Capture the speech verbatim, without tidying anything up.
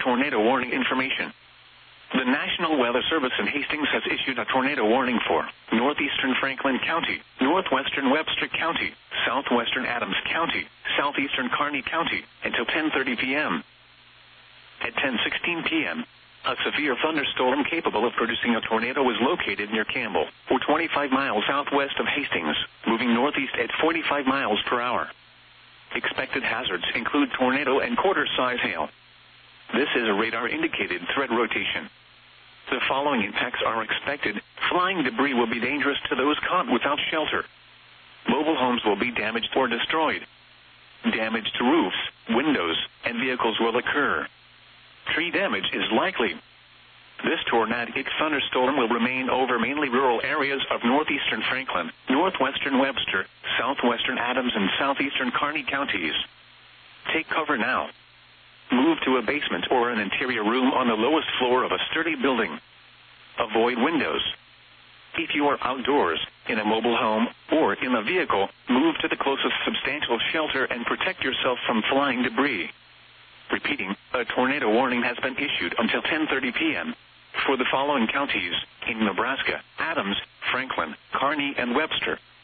tornado warning information. The National Weather Service in Hastings has issued a tornado warning for northeastern Franklin County, northwestern Webster County, southwestern Adams County, southeastern Kearney County until ten thirty p.m. At ten sixteen p.m., a severe thunderstorm capable of producing a tornado was located near Campbell, or twenty-five miles southwest of Hastings, moving northeast at forty-five miles per hour. Expected hazards include tornado and quarter-size hail. This is a radar-indicated threat rotation. The following impacts are expected. Flying debris will be dangerous to those caught without shelter. Mobile homes will be damaged or destroyed. Damage to roofs, windows, and vehicles will occur. Tree damage is likely. This tornadic thunderstorm will remain over mainly rural areas of northeastern Franklin, northwestern Webster, southwestern Adams, and southeastern Kearney counties. Take cover now. Move to a basement or an interior room on the lowest floor of a sturdy building. Avoid windows. If you are outdoors, in a mobile home, or in a vehicle, move to the closest substantial shelter and protect yourself from flying debris. Repeating, a tornado warning has been issued until ten thirty p.m. for the following counties in Nebraska: Adams, Franklin, Kearney, and Webster.